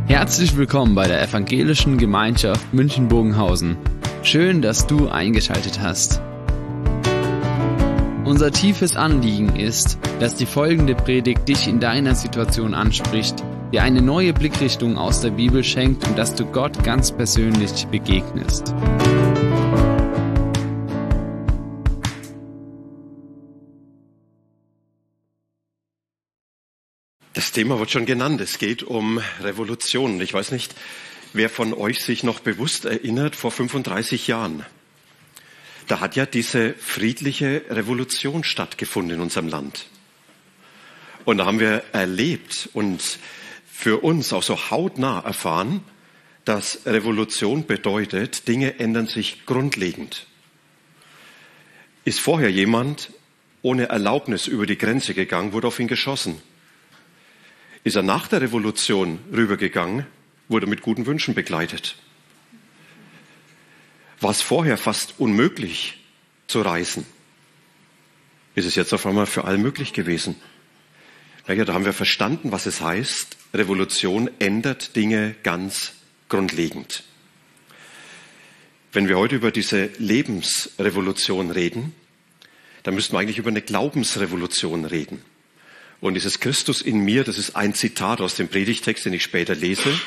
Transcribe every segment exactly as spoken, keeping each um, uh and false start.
Herzlich willkommen bei der Evangelischen Gemeinschaft München-Bogenhausen. Schön, dass du eingeschaltet hast. Unser tiefes Anliegen ist, dass die folgende Predigt dich in deiner Situation anspricht, dir eine neue Blickrichtung aus der Bibel schenkt und dass du Gott ganz persönlich begegnest. Das Thema wird schon genannt. Es geht um Revolution. Ich weiß nicht, wer von euch sich noch bewusst erinnert, vor fünfunddreißig Jahren. Da hat ja diese friedliche Revolution stattgefunden in unserem Land. Und da haben wir erlebt und für uns auch so hautnah erfahren, dass Revolution bedeutet, Dinge ändern sich grundlegend. Ist vorher jemand ohne Erlaubnis über die Grenze gegangen, wurde auf ihn geschossen. Ist er nach der Revolution rübergegangen, wurde mit guten Wünschen begleitet. War es vorher fast unmöglich zu reisen, ist es jetzt auf einmal für alle möglich gewesen. Ja, da haben wir verstanden, was es heißt. Revolution ändert Dinge ganz grundlegend. Wenn wir heute über diese Lebensrevolution reden, dann müssten wir eigentlich über eine Glaubensrevolution reden. Und dieses Christus in mir, das ist ein Zitat aus dem Predigtext, den ich später lese.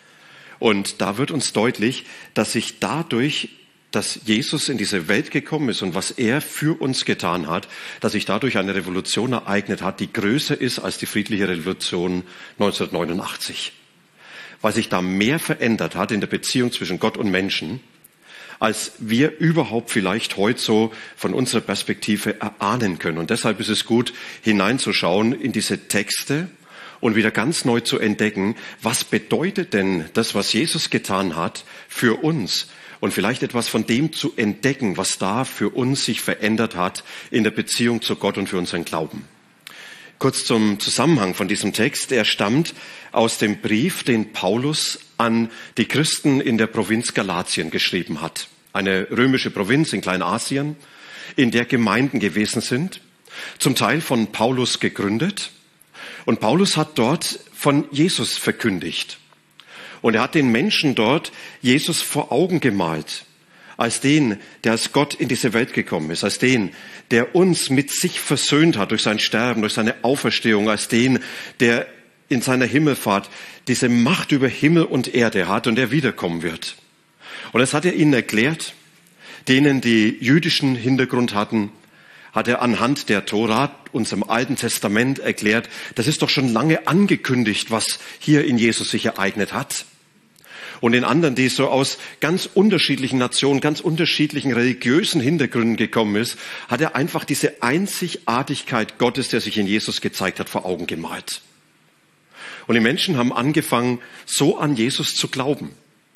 Und da wird uns deutlich, dass sich dadurch, dass Jesus in diese Welt gekommen ist und was er für uns getan hat, dass sich dadurch eine Revolution ereignet hat, die größer ist als die friedliche Revolution neunzehnhundertneunundachtzig. Weil sich da mehr verändert hat in der Beziehung zwischen Gott und Menschen, als wir überhaupt vielleicht heute so von unserer Perspektive erahnen können. Und deshalb ist es gut, hineinzuschauen in diese Texte und wieder ganz neu zu entdecken, was bedeutet denn das, was Jesus getan hat, für uns? Und vielleicht etwas von dem zu entdecken, was da für uns sich verändert hat in der Beziehung zu Gott und für unseren Glauben. Kurz zum Zusammenhang von diesem Text. Er stammt aus dem Brief, den Paulus an die Christen in der Provinz Galatien geschrieben hat. Eine römische Provinz in Kleinasien, in der Gemeinden gewesen sind, zum Teil von Paulus gegründet. Und Paulus hat dort von Jesus verkündigt. Und er hat den Menschen dort Jesus vor Augen gemalt, als den, der als Gott in diese Welt gekommen ist, als den, der uns mit sich versöhnt hat durch sein Sterben, durch seine Auferstehung, als den, der in seiner Himmelfahrt diese Macht über Himmel und Erde hat und der wiederkommen wird. Und das hat er ihnen erklärt. Denen, die jüdischen Hintergrund hatten, hat er anhand der Tora, unserem Alten Testament, erklärt, das ist doch schon lange angekündigt, was hier in Jesus sich ereignet hat. Und den anderen, die so aus ganz unterschiedlichen Nationen, ganz unterschiedlichen religiösen Hintergründen gekommen ist, hat er einfach diese Einzigartigkeit Gottes, der sich in Jesus gezeigt hat, vor Augen gemalt. Und die Menschen haben angefangen, so an Jesus zu glauben.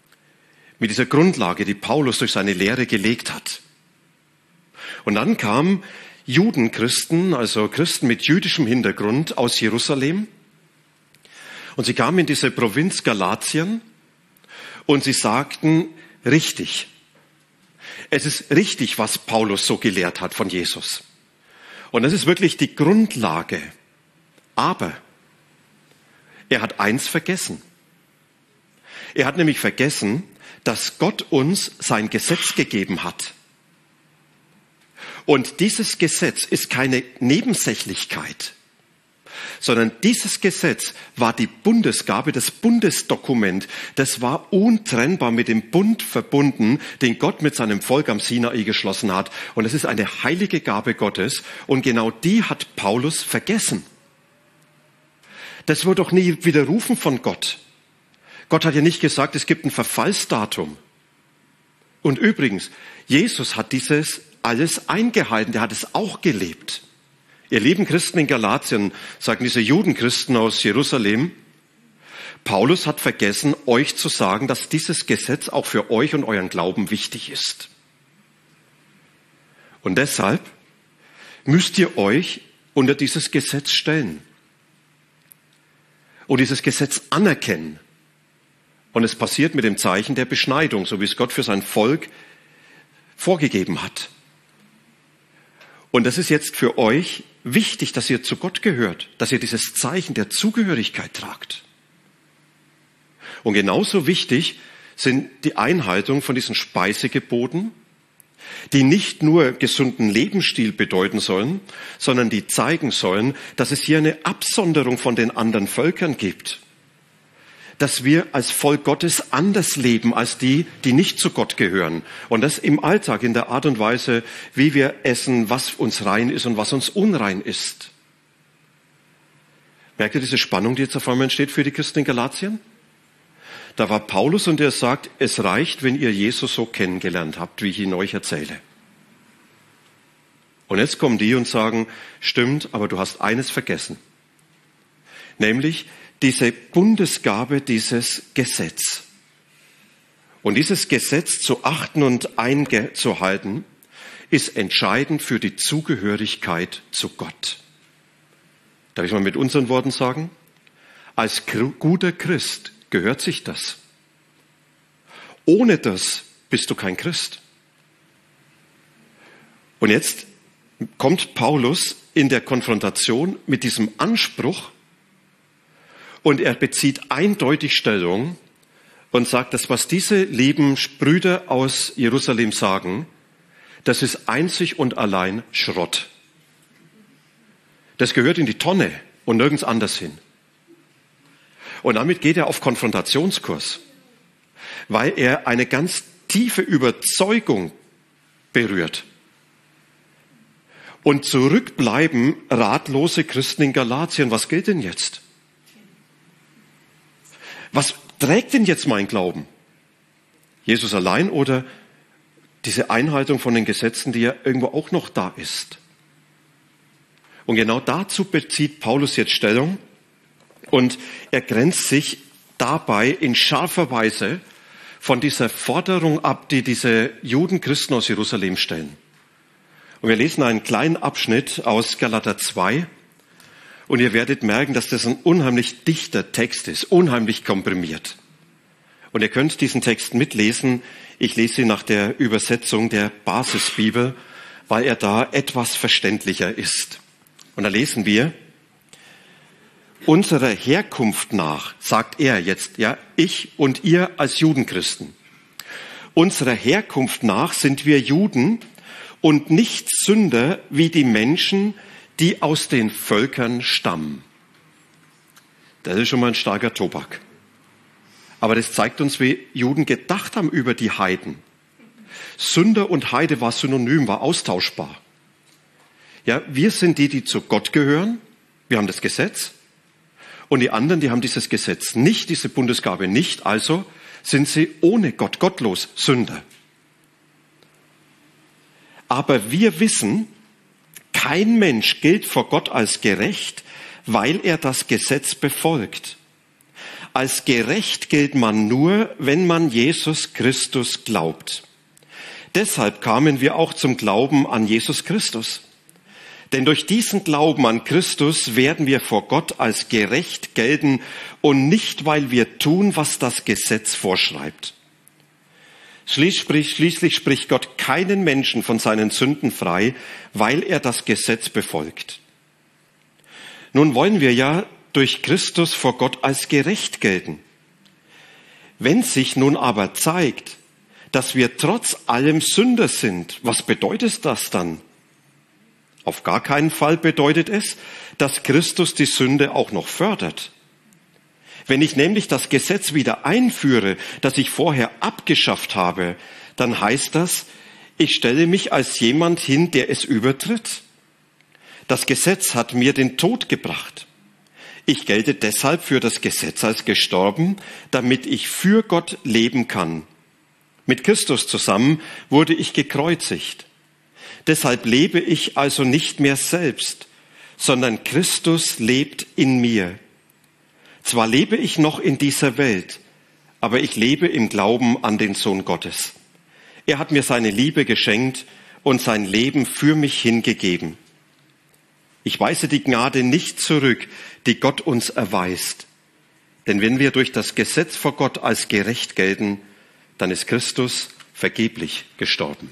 Mit dieser Grundlage, die Paulus durch seine Lehre gelegt hat. Und dann kamen Judenchristen, also Christen mit jüdischem Hintergrund aus Jerusalem. Und sie kamen in diese Provinz Galatien und sie sagten, richtig. Es ist richtig, was Paulus so gelehrt hat von Jesus. Und das ist wirklich die Grundlage. Aber er hat eins vergessen. Er hat nämlich vergessen, dass Gott uns sein Gesetz gegeben hat. Und dieses Gesetz ist keine Nebensächlichkeit, sondern dieses Gesetz war die Bundesgabe, das Bundesdokument. Das war untrennbar mit dem Bund verbunden, den Gott mit seinem Volk am Sinai geschlossen hat. Und es ist eine heilige Gabe Gottes. Und genau die hat Paulus vergessen. Das wird doch nie widerrufen von Gott. Gott hat ja nicht gesagt, es gibt ein Verfallsdatum. Und übrigens, Jesus hat dieses alles eingehalten, der hat es auch gelebt. Ihr lieben Christen in Galatien, sagen diese Judenchristen aus Jerusalem, Paulus hat vergessen, euch zu sagen, dass dieses Gesetz auch für euch und euren Glauben wichtig ist. Und deshalb müsst ihr euch unter dieses Gesetz stellen und dieses Gesetz anerkennen. Und es passiert mit dem Zeichen der Beschneidung, so wie es Gott für sein Volk vorgegeben hat. Und das ist jetzt für euch wichtig, dass ihr zu Gott gehört, dass ihr dieses Zeichen der Zugehörigkeit tragt. Und genauso wichtig sind die Einhaltung von diesen Speisegeboten, die nicht nur gesunden Lebensstil bedeuten sollen, sondern die zeigen sollen, dass es hier eine Absonderung von den anderen Völkern gibt. Dass wir als Volk Gottes anders leben als die, die nicht zu Gott gehören. Und das im Alltag, in der Art und Weise, wie wir essen, was uns rein ist und was uns unrein ist. Merkt ihr diese Spannung, die jetzt auf einmal entsteht für die Christen in Galatien? Da war Paulus und er sagt, es reicht, wenn ihr Jesus so kennengelernt habt, wie ich ihn euch erzähle. Und jetzt kommen die und sagen, stimmt, aber du hast eines vergessen. Nämlich diese Bundesgabe, dieses Gesetz. Und dieses Gesetz zu achten und einzuhalten, ist entscheidend für die Zugehörigkeit zu Gott. Darf ich mal mit unseren Worten sagen? Als guter Christ gehört sich das. Ohne das bist du kein Christ. Und jetzt kommt Paulus in der Konfrontation mit diesem Anspruch und er bezieht eindeutig Stellung und sagt, dass was diese lieben Brüder aus Jerusalem sagen, das ist einzig und allein Schrott. Das gehört in die Tonne und nirgends anders hin. Und damit geht er auf Konfrontationskurs, weil er eine ganz tiefe Überzeugung berührt. Und zurückbleiben ratlose Christen in Galatien. Was gilt denn jetzt? Was trägt denn jetzt mein Glauben? Jesus allein oder diese Einhaltung von den Gesetzen, die ja irgendwo auch noch da ist? Und genau dazu bezieht Paulus jetzt Stellung. Und er grenzt sich dabei in scharfer Weise von dieser Forderung ab, die diese Judenchristen aus Jerusalem stellen. Und wir lesen einen kleinen Abschnitt aus Galater zwei. Und ihr werdet merken, dass das ein unheimlich dichter Text ist, unheimlich komprimiert. Und ihr könnt diesen Text mitlesen. Ich lese ihn nach der Übersetzung der Basisbibel, weil er da etwas verständlicher ist. Und da lesen wir, unserer Herkunft nach, sagt er jetzt, ja, ich und ihr als Judenchristen. Unserer Herkunft nach sind wir Juden und nicht Sünder wie die Menschen, die aus den Völkern stammen. Das ist schon mal ein starker Tobak. Aber das zeigt uns, wie Juden gedacht haben über die Heiden. Sünder und Heide war synonym, war austauschbar. Ja, wir sind die, die zu Gott gehören. Wir haben das Gesetz. Und die anderen, die haben dieses Gesetz nicht, diese Bundesgabe nicht. Also sind sie ohne Gott, gottlos, Sünder. Aber wir wissen, kein Mensch gilt vor Gott als gerecht, weil er das Gesetz befolgt. Als gerecht gilt man nur, wenn man Jesus Christus glaubt. Deshalb kamen wir auch zum Glauben an Jesus Christus. Denn durch diesen Glauben an Christus werden wir vor Gott als gerecht gelten und nicht, weil wir tun, was das Gesetz vorschreibt. Schließlich spricht Gott keinen Menschen von seinen Sünden frei, weil er das Gesetz befolgt. Nun wollen wir ja durch Christus vor Gott als gerecht gelten. Wenn sich nun aber zeigt, dass wir trotz allem Sünder sind, was bedeutet das dann? Auf gar keinen Fall bedeutet es, dass Christus die Sünde auch noch fördert. Wenn ich nämlich das Gesetz wieder einführe, das ich vorher abgeschafft habe, dann heißt das, ich stelle mich als jemand hin, der es übertritt. Das Gesetz hat mir den Tod gebracht. Ich gelte deshalb für das Gesetz als gestorben, damit ich für Gott leben kann. Mit Christus zusammen wurde ich gekreuzigt. Deshalb lebe ich also nicht mehr selbst, sondern Christus lebt in mir. Zwar lebe ich noch in dieser Welt, aber ich lebe im Glauben an den Sohn Gottes. Er hat mir seine Liebe geschenkt und sein Leben für mich hingegeben. Ich weise die Gnade nicht zurück, die Gott uns erweist. Denn wenn wir durch das Gesetz vor Gott als gerecht gelten, dann ist Christus vergeblich gestorben.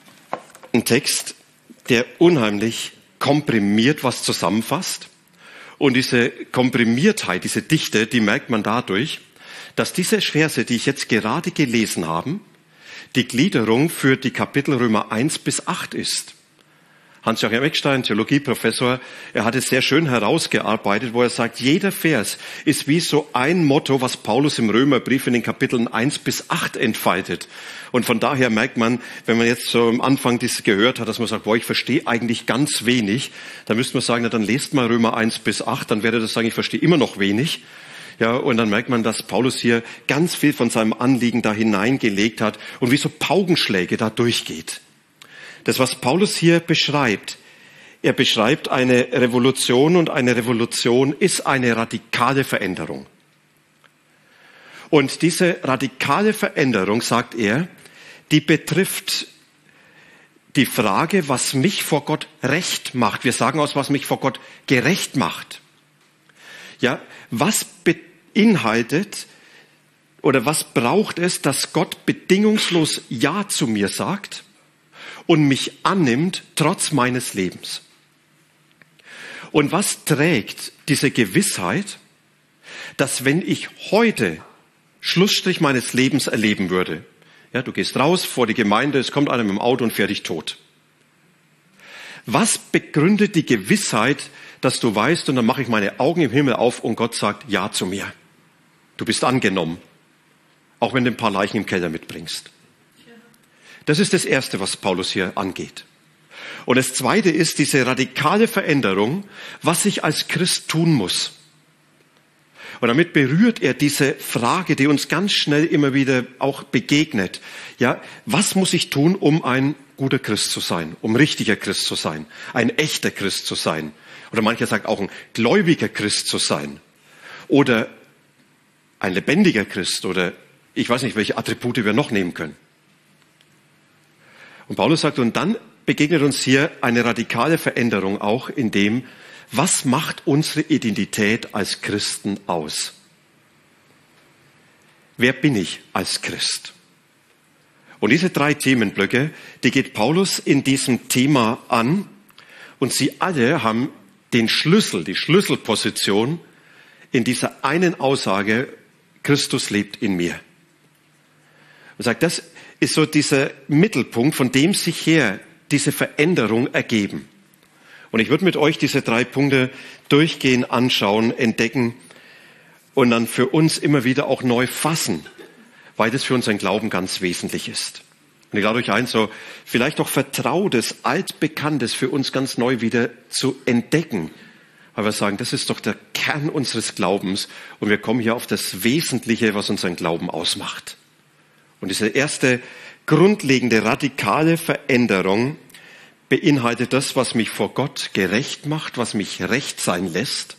Ein Text, der unheimlich komprimiert was zusammenfasst Und diese Komprimiertheit, diese Dichte, die merkt man dadurch, dass diese Verse, die ich jetzt gerade gelesen habe, die Gliederung für die Kapitel Römer eins bis acht ist. Hans-Joachim Eckstein, Theologieprofessor, er hat es sehr schön herausgearbeitet, wo er sagt, jeder Vers ist wie so ein Motto, was Paulus im Römerbrief in den Kapiteln eins bis acht entfaltet. Und von daher merkt man, wenn man jetzt so am Anfang das gehört hat, dass man sagt, boah, ich verstehe eigentlich ganz wenig, dann müsste man sagen, na, dann lest mal Römer eins bis acht, dann werde das sagen, ich verstehe immer noch wenig. Ja, und dann merkt man, dass Paulus hier ganz viel von seinem Anliegen da hineingelegt hat und wie so Paukenschläge da durchgeht. Das, was Paulus hier beschreibt, er beschreibt eine Revolution und eine Revolution ist eine radikale Veränderung. Und diese radikale Veränderung, sagt er, die betrifft die Frage, was mich vor Gott recht macht. Wir sagen aus, was mich vor Gott gerecht macht. Ja, was beinhaltet oder was braucht es, dass Gott bedingungslos Ja zu mir sagt und mich annimmt, trotz meines Lebens? Und was trägt diese Gewissheit, dass wenn ich heute Schlussstrich meines Lebens erleben würde, ja, du gehst raus vor die Gemeinde, es kommt einer mit dem Auto und fährt dich tot. Was begründet die Gewissheit, dass du weißt, und dann mache ich meine Augen im Himmel auf und Gott sagt Ja zu mir. Du bist angenommen, auch wenn du ein paar Leichen im Keller mitbringst. Das ist das Erste, was Paulus hier angeht. Und das Zweite ist diese radikale Veränderung, was ich als Christ tun muss. Und damit berührt er diese Frage, die uns ganz schnell immer wieder auch begegnet. Ja, was muss ich tun, um ein guter Christ zu sein, um richtiger Christ zu sein, ein echter Christ zu sein? Oder mancher sagt auch ein gläubiger Christ zu sein. Oder ein lebendiger Christ oder ich weiß nicht, welche Attribute wir noch nehmen können. Und Paulus sagt, und dann begegnet uns hier eine radikale Veränderung auch in dem, was macht unsere Identität als Christen aus? Wer bin ich als Christ? Und diese drei Themenblöcke, die geht Paulus in diesem Thema an und sie alle haben den Schlüssel, die Schlüsselposition in dieser einen Aussage, Christus lebt in mir. Und sagt, das ist so dieser Mittelpunkt, von dem sich her diese Veränderung ergeben. Und ich würde mit euch diese drei Punkte durchgehen, anschauen, entdecken und dann für uns immer wieder auch neu fassen, weil das für unseren Glauben ganz wesentlich ist. Und ich lade euch ein, so vielleicht auch Vertrautes, Altbekanntes für uns ganz neu wieder zu entdecken, weil wir sagen, das ist doch der Kern unseres Glaubens und wir kommen hier auf das Wesentliche, was unseren Glauben ausmacht. Und diese erste grundlegende, radikale Veränderung beinhaltet das, was mich vor Gott gerecht macht, was mich recht sein lässt.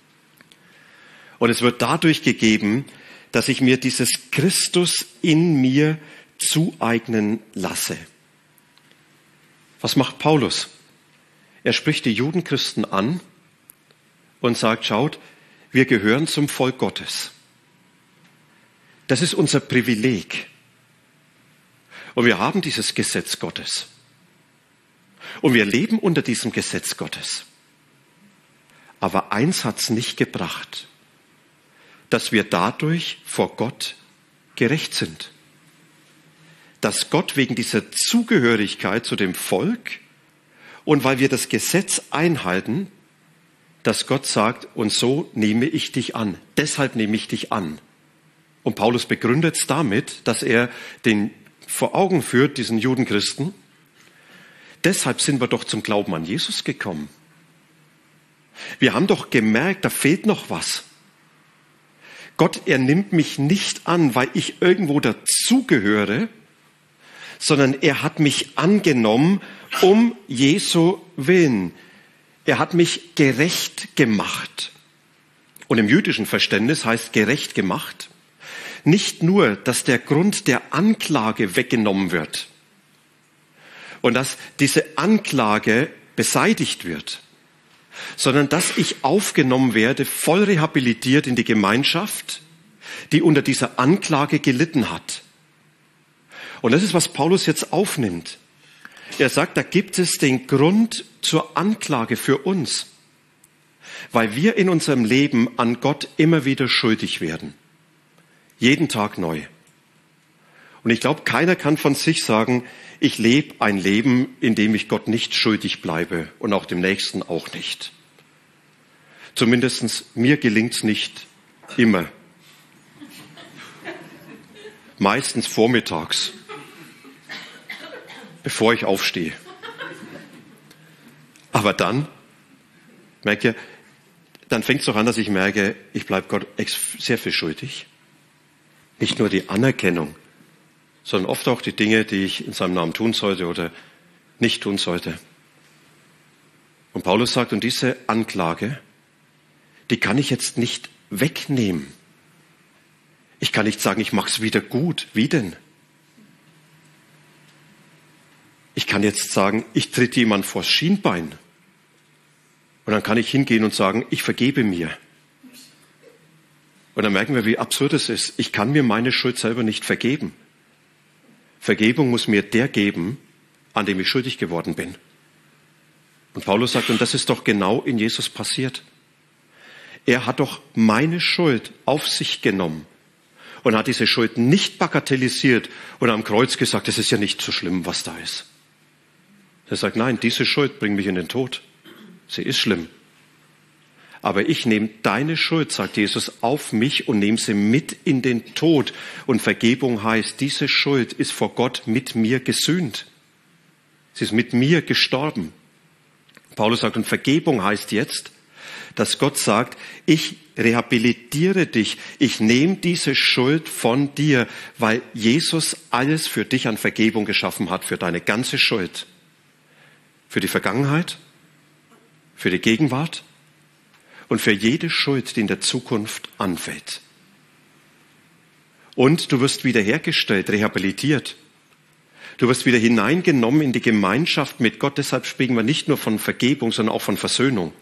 Und es wird dadurch gegeben, dass ich mir dieses Christus in mir zueignen lasse. Was macht Paulus? Er spricht die Judenchristen an und sagt, schaut, wir gehören zum Volk Gottes. Das ist unser Privileg. Und wir haben dieses Gesetz Gottes. Und wir leben unter diesem Gesetz Gottes. Aber eins hat's nicht gebracht, dass wir dadurch vor Gott gerecht sind. Dass Gott wegen dieser Zugehörigkeit zu dem Volk und weil wir das Gesetz einhalten, dass Gott sagt, und so nehme ich dich an. Deshalb nehme ich dich an. Und Paulus begründet es damit, dass er den vor Augen führt, diesen Judenchristen, deshalb sind wir doch zum Glauben an Jesus gekommen. Wir haben doch gemerkt, da fehlt noch was. Gott, er nimmt mich nicht an, weil ich irgendwo dazugehöre, sondern er hat mich angenommen um Jesu willen. Er hat mich gerecht gemacht. Und im jüdischen Verständnis heißt gerecht gemacht nicht nur, dass der Grund der Anklage weggenommen wird und dass diese Anklage beseitigt wird, sondern dass ich aufgenommen werde, voll rehabilitiert in die Gemeinschaft, die unter dieser Anklage gelitten hat. Und das ist, was Paulus jetzt aufnimmt. Er sagt, da gibt es den Grund zur Anklage für uns. Weil wir in unserem Leben an Gott immer wieder schuldig werden. Jeden Tag neu. Und ich glaube, keiner kann von sich sagen, ich lebe ein Leben, in dem ich Gott nicht schuldig bleibe und auch dem Nächsten auch nicht. Zumindest mir gelingt's nicht immer. Meistens vormittags, bevor ich aufstehe. Aber dann, merkt ihr, dann fängt es doch an, dass ich merke, ich bleibe Gott sehr viel schuldig. Nicht nur die Anerkennung, sondern oft auch die Dinge, die ich in seinem Namen tun sollte oder nicht tun sollte. Und Paulus sagt, und diese Anklage, die kann ich jetzt nicht wegnehmen. Ich kann nicht sagen, ich mache es wieder gut. Wie denn? Ich kann jetzt sagen, ich tritt jemand vors Schienbein. Und dann kann ich hingehen und sagen, ich vergebe mir. Und dann merken wir, wie absurd es ist. Ich kann mir meine Schuld selber nicht vergeben. Vergebung muss mir der geben, an dem ich schuldig geworden bin. Und Paulus sagt, und das ist doch genau in Jesus passiert. Er hat doch meine Schuld auf sich genommen und hat diese Schuld nicht bagatellisiert und am Kreuz gesagt, es ist ja nicht so schlimm, was da ist. Er sagt, nein, diese Schuld bringt mich in den Tod. Sie ist schlimm. Aber ich nehme deine Schuld, sagt Jesus, auf mich und nehme sie mit in den Tod. Und Vergebung heißt, diese Schuld ist vor Gott mit mir gesühnt. Sie ist mit mir gestorben. Paulus sagt, und Vergebung heißt jetzt, dass Gott sagt, ich rehabilitiere dich, ich nehme diese Schuld von dir, weil Jesus alles für dich an Vergebung geschaffen hat, für deine ganze Schuld. Für die Vergangenheit, für die Gegenwart und für jede Schuld, die in der Zukunft anfällt. Und du wirst wiederhergestellt, rehabilitiert. Du wirst wieder hineingenommen in die Gemeinschaft mit Gott. Deshalb sprechen wir nicht nur von Vergebung, sondern auch von Versöhnung.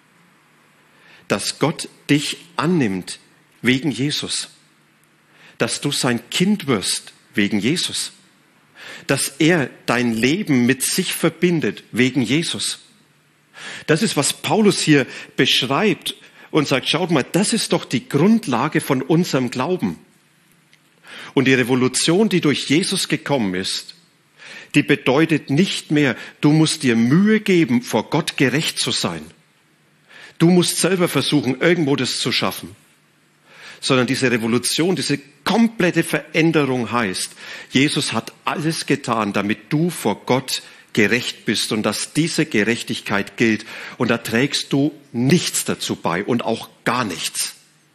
Dass Gott dich annimmt wegen Jesus. Dass du sein Kind wirst wegen Jesus. Dass er dein Leben mit sich verbindet wegen Jesus. Das ist, was Paulus hier beschreibt und sagt, schaut mal, das ist doch die Grundlage von unserem Glauben. Und die Revolution, die durch Jesus gekommen ist, die bedeutet nicht mehr, du musst dir Mühe geben, vor Gott gerecht zu sein. Du musst selber versuchen, irgendwo das zu schaffen. Sondern diese Revolution, diese komplette Veränderung heißt, Jesus hat alles getan, damit du vor Gott gerecht bist und dass diese Gerechtigkeit gilt. Und da trägst du nichts dazu bei und auch gar nichts.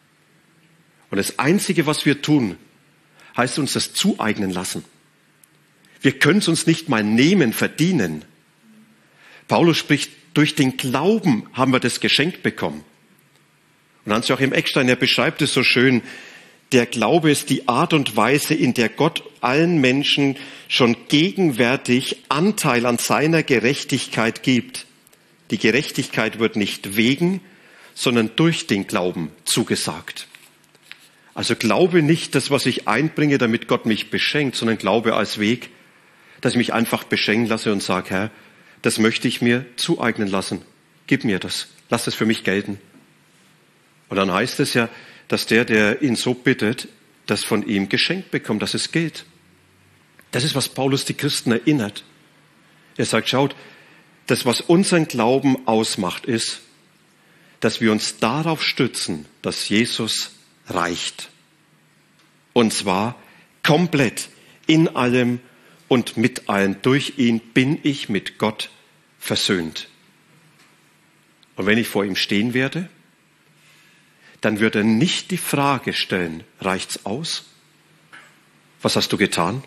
Und das Einzige, was wir tun, heißt uns das zueignen lassen. Wir können es uns nicht mal nehmen, verdienen. Paulus spricht, durch den Glauben haben wir das geschenkt bekommen. Und Hans-Joachim Eckstein, er beschreibt es so schön, der Glaube ist die Art und Weise, in der Gott allen Menschen schon gegenwärtig Anteil an seiner Gerechtigkeit gibt. Die Gerechtigkeit wird nicht wegen, sondern durch den Glauben zugesagt. Also glaube nicht das, was ich einbringe, damit Gott mich beschenkt, sondern glaube als Weg, dass ich mich einfach beschenken lasse und sage, Herr, das möchte ich mir zueignen lassen. Gib mir das. Lass es für mich gelten. Und dann heißt es ja, dass der, der ihn so bittet, das von ihm geschenkt bekommt, dass es gilt. Das ist, was Paulus die Christen erinnert. Er sagt, schaut, das, was unseren Glauben ausmacht, ist, dass wir uns darauf stützen, dass Jesus reicht. Und zwar komplett in allem und mit allen. Durch ihn bin ich mit Gott versöhnt. Und wenn ich vor ihm stehen werde, dann wird er nicht die Frage stellen, reicht's aus? Was hast du getan?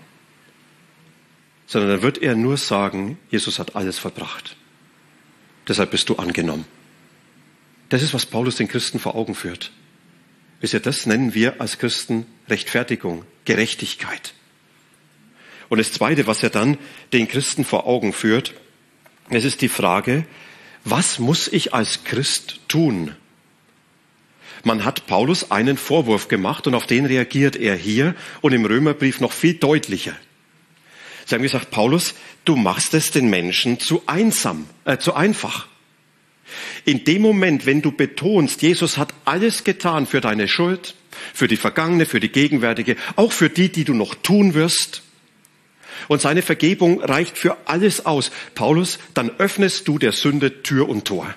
Sondern dann wird er nur sagen, Jesus hat alles verbracht. Deshalb bist du angenommen. Das ist, was Paulus den Christen vor Augen führt. Wisst ihr, das nennen wir als Christen Rechtfertigung, Gerechtigkeit. Und das Zweite, was er dann den Christen vor Augen führt, es ist die Frage, was muss ich als Christ tun? Man hat Paulus einen Vorwurf gemacht und auf den reagiert er hier und im Römerbrief noch viel deutlicher. Sie haben gesagt, Paulus, du machst es den Menschen zu einsam, äh, zu einfach. In dem Moment, wenn du betonst, Jesus hat alles getan für deine Schuld, für die vergangene, für die gegenwärtige, auch für die, die du noch tun wirst, und seine Vergebung reicht für alles aus, Paulus, dann öffnest du der Sünde Tür und Tor.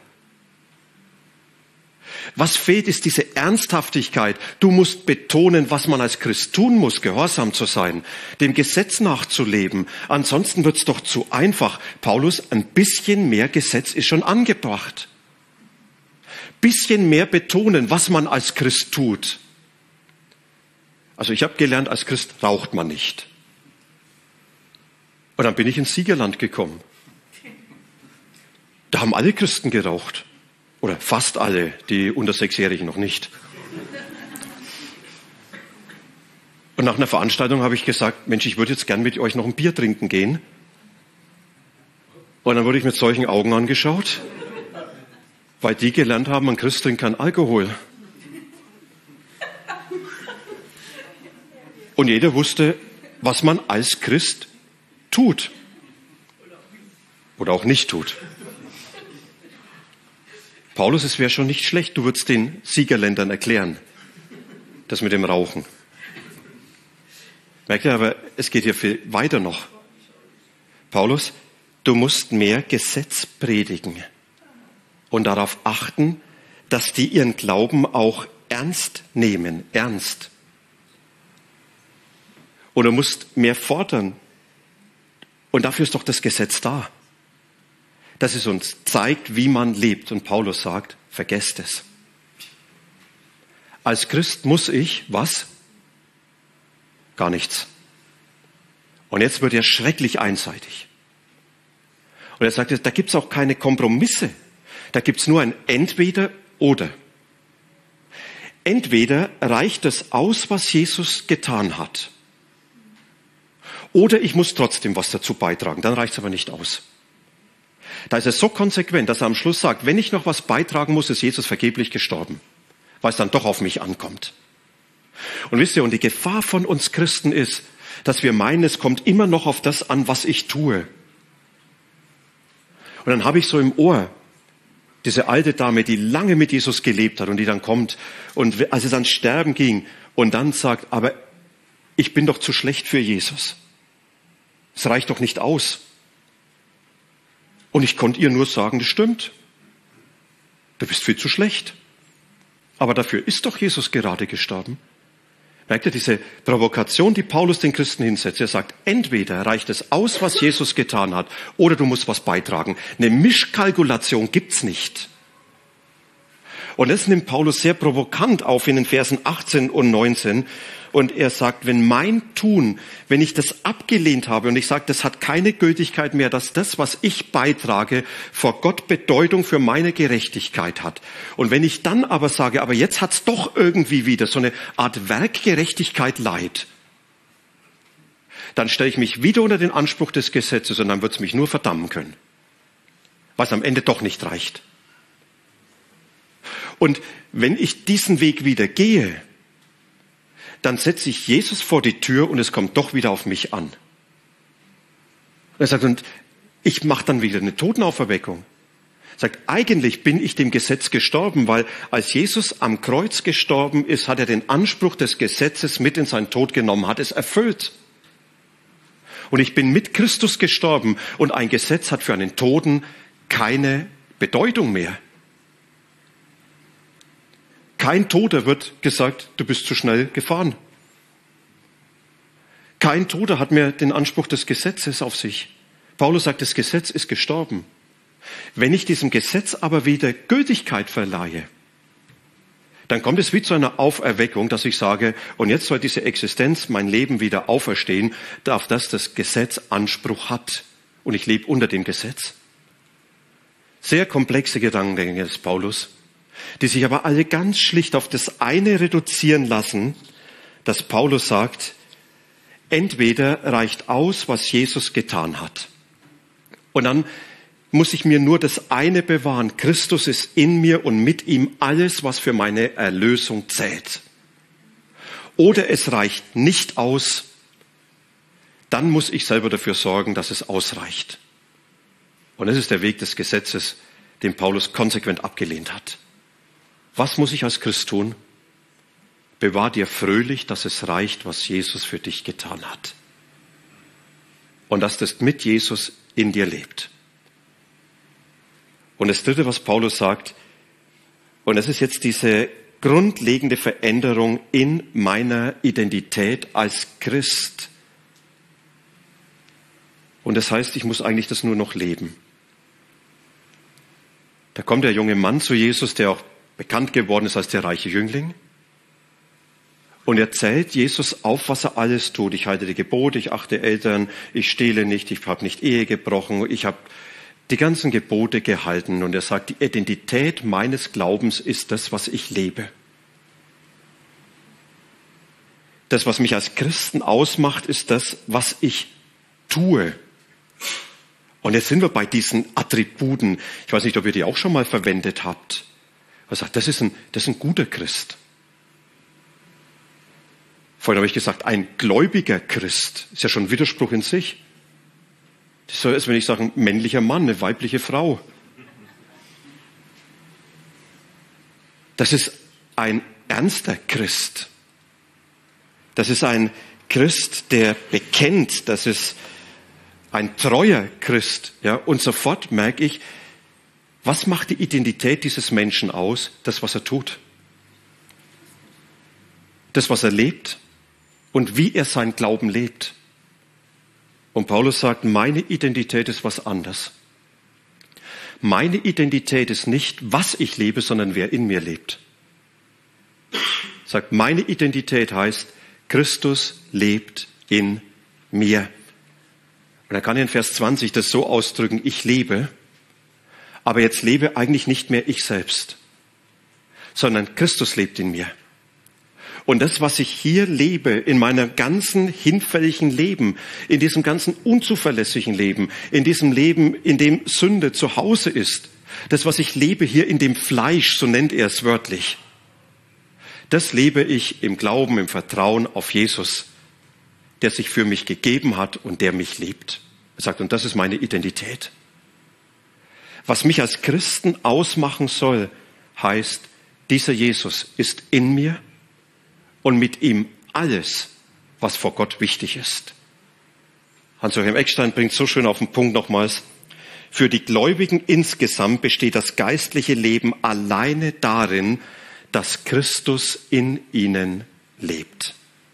Was fehlt, ist diese Ernsthaftigkeit. Du musst betonen, was man als Christ tun muss, gehorsam zu sein, dem Gesetz nachzuleben. Ansonsten wird's doch zu einfach. Paulus, ein bisschen mehr Gesetz ist schon angebracht. Bisschen mehr betonen, was man als Christ tut. Also ich habe gelernt, als Christ raucht man nicht. Und dann bin ich ins Siegerland gekommen. Da haben alle Christen geraucht. Oder fast alle, die unter Sechsjährigen noch nicht. Und nach einer Veranstaltung habe ich gesagt, Mensch, ich würde jetzt gern mit euch noch ein Bier trinken gehen. Und dann wurde ich mit solchen Augen angeschaut, weil die gelernt haben, ein Christ trinkt keinen Alkohol. Und jeder wusste, was man als Christ tut. Oder auch nicht tut. Paulus, es wäre schon nicht schlecht, du würdest den Siegerländern erklären, das mit dem Rauchen. Merkt ihr aber, es geht hier viel weiter noch. Paulus, du musst mehr Gesetz predigen und darauf achten, dass die ihren Glauben auch ernst nehmen, ernst. Und du musst mehr fordern. Und dafür ist doch das Gesetz da. Dass es uns zeigt, wie man lebt. Und Paulus sagt, vergesst es. Als Christ muss ich, was? Gar nichts. Und jetzt wird er schrecklich einseitig. Und er sagt, da gibt es auch keine Kompromisse. Da gibt es nur ein Entweder oder. Entweder reicht es aus, was Jesus getan hat. Oder ich muss trotzdem was dazu beitragen. Dann reicht es aber nicht aus. Da ist es so konsequent, dass er am Schluss sagt, wenn ich noch was beitragen muss, ist Jesus vergeblich gestorben, weil es dann doch auf mich ankommt. Und wisst ihr, und die Gefahr von uns Christen ist, dass wir meinen, es kommt immer noch auf das an, was ich tue. Und dann habe ich so im Ohr diese alte Dame, die lange mit Jesus gelebt hat und die dann kommt und als es ans Sterben ging und dann sagt, aber ich bin doch zu schlecht für Jesus. Es reicht doch nicht aus. Und ich konnte ihr nur sagen, das stimmt. Du bist viel zu schlecht. Aber dafür ist doch Jesus gerade gestorben. Merkt ihr diese Provokation, die Paulus den Christen hinsetzt? Er sagt, entweder reicht es aus, was Jesus getan hat, oder du musst was beitragen. Eine Mischkalkulation gibt's nicht. Und das nimmt Paulus sehr provokant auf in den Versen achtzehn und neunzehn. Und er sagt, wenn mein Tun, wenn ich das abgelehnt habe und ich sage, das hat keine Gültigkeit mehr, dass das, was ich beitrage, vor Gott Bedeutung für meine Gerechtigkeit hat. Und wenn ich dann aber sage, aber jetzt hat's doch irgendwie wieder so eine Art Werkgerechtigkeit leid, dann stelle ich mich wieder unter den Anspruch des Gesetzes und dann wird's mich nur verdammen können, was am Ende doch nicht reicht. Und wenn ich diesen Weg wieder gehe, dann setze ich Jesus vor die Tür und es kommt doch wieder auf mich an. Er sagt, und ich mache dann wieder eine Totenauferweckung. Er sagt, eigentlich bin ich dem Gesetz gestorben, weil als Jesus am Kreuz gestorben ist, hat er den Anspruch des Gesetzes mit in seinen Tod genommen, hat es erfüllt. Und ich bin mit Christus gestorben und ein Gesetz hat für einen Toten keine Bedeutung mehr. Kein Toter wird gesagt, du bist zu schnell gefahren. Kein Toter hat mehr den Anspruch des Gesetzes auf sich. Paulus sagt, das Gesetz ist gestorben. Wenn ich diesem Gesetz aber wieder Gültigkeit verleihe, dann kommt es wie zu einer Auferweckung, dass ich sage, und jetzt soll diese Existenz, mein Leben wieder auferstehen, auf das das Gesetz Anspruch hat. Und ich lebe unter dem Gesetz. Sehr komplexe Gedankengänge des Paulus, die sich aber alle ganz schlicht auf das eine reduzieren lassen, dass Paulus sagt, entweder reicht aus, was Jesus getan hat. Und dann muss ich mir nur das eine bewahren. Christus ist in mir und mit ihm alles, was für meine Erlösung zählt. Oder es reicht nicht aus, dann muss ich selber dafür sorgen, dass es ausreicht. Und das ist der Weg des Gesetzes, den Paulus konsequent abgelehnt hat. Was muss ich als Christ tun? Bewahr dir fröhlich, dass es reicht, was Jesus für dich getan hat. Und dass das mit Jesus in dir lebt. Und das Dritte, was Paulus sagt, und das ist jetzt diese grundlegende Veränderung in meiner Identität als Christ. Und das heißt, ich muss eigentlich das nur noch leben. Da kommt der junge Mann zu Jesus, der auch bekannt geworden ist als der reiche Jüngling. Und er zählt Jesus auf, was er alles tut. Ich halte die Gebote, ich achte Eltern, ich stehle nicht, ich habe nicht Ehe gebrochen, ich habe die ganzen Gebote gehalten. Und er sagt, die Identität meines Glaubens ist das, was ich lebe. Das, was mich als Christen ausmacht, ist das, was ich tue. Und jetzt sind wir bei diesen Attributen. Ich weiß nicht, ob ihr die auch schon mal verwendet habt. Er sagt, das ist ein, das ist ein guter Christ. Vorhin habe ich gesagt, ein gläubiger Christ. Ist ja schon ein Widerspruch in sich. Das ist so, als wenn ich sage, ein männlicher Mann, eine weibliche Frau. Das ist ein ernster Christ. Das ist ein Christ, der bekennt. Das ist ein treuer Christ. Ja, und sofort merke ich, was macht die Identität dieses Menschen aus? Das, was er tut. Das, was er lebt und wie er seinen Glauben lebt. Und Paulus sagt, meine Identität ist was anderes. Meine Identität ist nicht, was ich lebe, sondern wer in mir lebt. Er sagt, meine Identität heißt, Christus lebt in mir. Und er kann in Vers zwanzig das so ausdrücken, ich lebe, aber jetzt lebe eigentlich nicht mehr ich selbst, sondern Christus lebt in mir. Und das, was ich hier lebe, in meinem ganzen hinfälligen Leben, in diesem ganzen unzuverlässigen Leben, in diesem Leben, in dem Sünde zu Hause ist, das, was ich lebe hier in dem Fleisch, so nennt er es wörtlich, das lebe ich im Glauben, im Vertrauen auf Jesus, der sich für mich gegeben hat und der mich liebt. Er sagt, und das ist meine Identität. Was mich als Christen ausmachen soll, heißt, dieser Jesus ist in mir und mit ihm alles, was vor Gott wichtig ist. Hans-Joachim Eckstein bringt so schön auf den Punkt nochmals, für die Gläubigen insgesamt besteht das geistliche Leben alleine darin, dass Christus in ihnen lebt.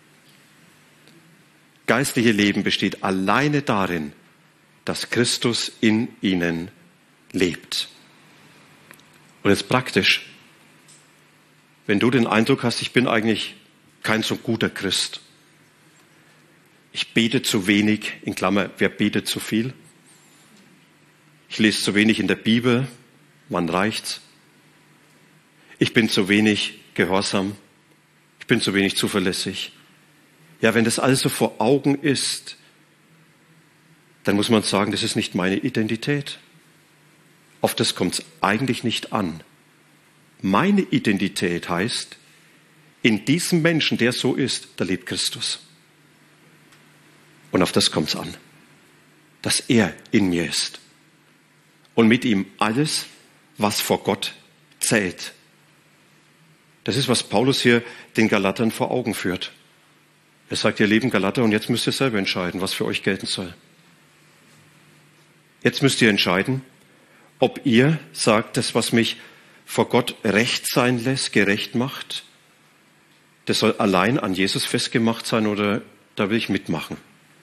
Geistliche Leben besteht alleine darin, dass Christus in ihnen lebt. Und jetzt praktisch, wenn du den Eindruck hast, ich bin eigentlich kein so guter Christ. Ich bete zu wenig, in Klammer, wer betet zu viel? Ich lese zu wenig in der Bibel, wann reicht's? Ich bin zu wenig gehorsam, ich bin zu wenig zuverlässig. Ja, wenn das also vor Augen ist, dann muss man sagen, das ist nicht meine Identität. Auf das kommt es eigentlich nicht an. Meine Identität heißt, in diesem Menschen, der so ist, da lebt Christus. Und auf das kommt es an, dass er in mir ist. Und mit ihm alles, was vor Gott zählt. Das ist, was Paulus hier den Galatern vor Augen führt. Er sagt, ihr lieben Galater, und jetzt müsst ihr selber entscheiden, was für euch gelten soll. Jetzt müsst ihr entscheiden, ob ihr sagt, das, was mich vor Gott recht sein lässt, gerecht macht, das soll allein an Jesus festgemacht sein oder da will ich mitmachen.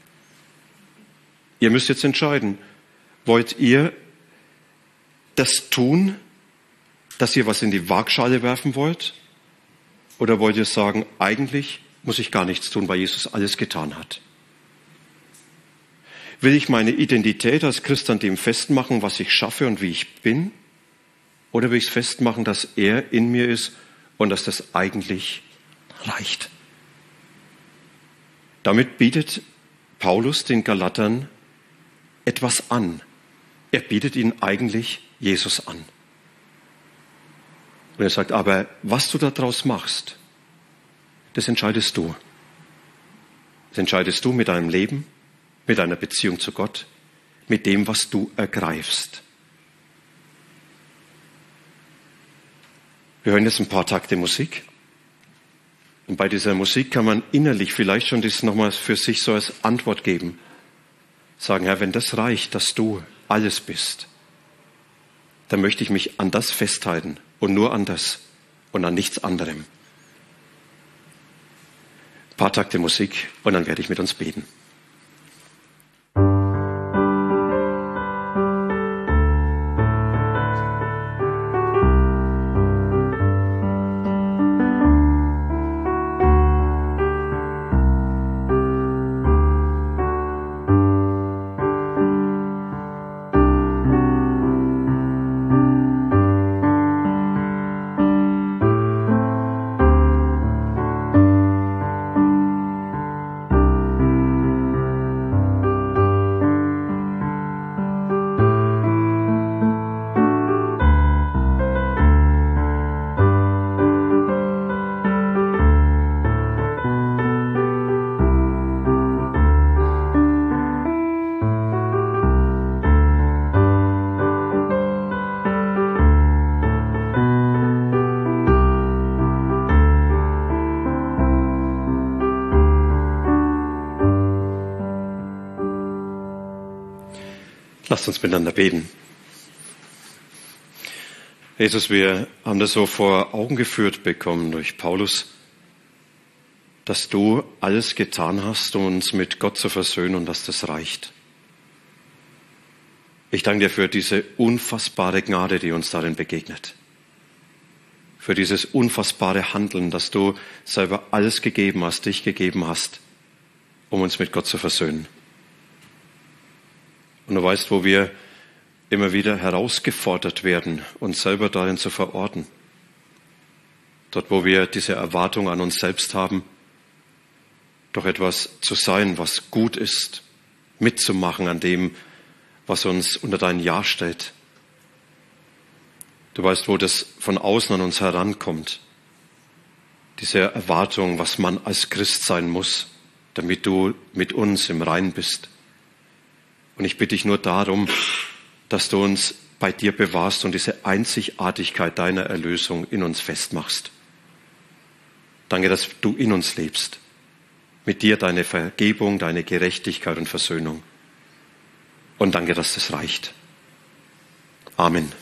Ihr müsst jetzt entscheiden, wollt ihr das tun, dass ihr was in die Waagschale werfen wollt? Oder wollt ihr sagen, eigentlich muss ich gar nichts tun, weil Jesus alles getan hat? Will ich meine Identität als Christ an dem festmachen, was ich schaffe und wie ich bin? Oder will ich es festmachen, dass er in mir ist und dass das eigentlich reicht? Damit bietet Paulus den Galatern etwas an. Er bietet ihnen eigentlich Jesus an. Und er sagt, aber was du daraus machst, das entscheidest du. Das entscheidest du mit deinem Leben, mit deiner Beziehung zu Gott, mit dem, was du ergreifst. Wir hören jetzt ein paar Takte Musik. Und bei dieser Musik kann man innerlich vielleicht schon das nochmal für sich so als Antwort geben. Sagen, Herr, wenn das reicht, dass du alles bist, dann möchte ich mich an das festhalten und nur an das und an nichts anderem. Ein paar Takte Musik und dann werde ich mit uns beten. Lasst uns miteinander beten. Jesus, wir haben das so vor Augen geführt bekommen durch Paulus, dass du alles getan hast, um uns mit Gott zu versöhnen und dass das reicht. Ich danke dir für diese unfassbare Gnade, die uns darin begegnet. Für dieses unfassbare Handeln, dass du selber alles gegeben hast, dich gegeben hast, um uns mit Gott zu versöhnen. Und du weißt, wo wir immer wieder herausgefordert werden, uns selber darin zu verorten. Dort, wo wir diese Erwartung an uns selbst haben, doch etwas zu sein, was gut ist, mitzumachen an dem, was uns unter dein Ja stellt. Du weißt, wo das von außen an uns herankommt. Diese Erwartung, was man als Christ sein muss, damit du mit uns im Reinen bist. Und ich bitte dich nur darum, dass du uns bei dir bewahrst und diese Einzigartigkeit deiner Erlösung in uns festmachst. Danke, dass du in uns lebst. Mit dir deine Vergebung, deine Gerechtigkeit und Versöhnung. Und danke, dass das reicht. Amen.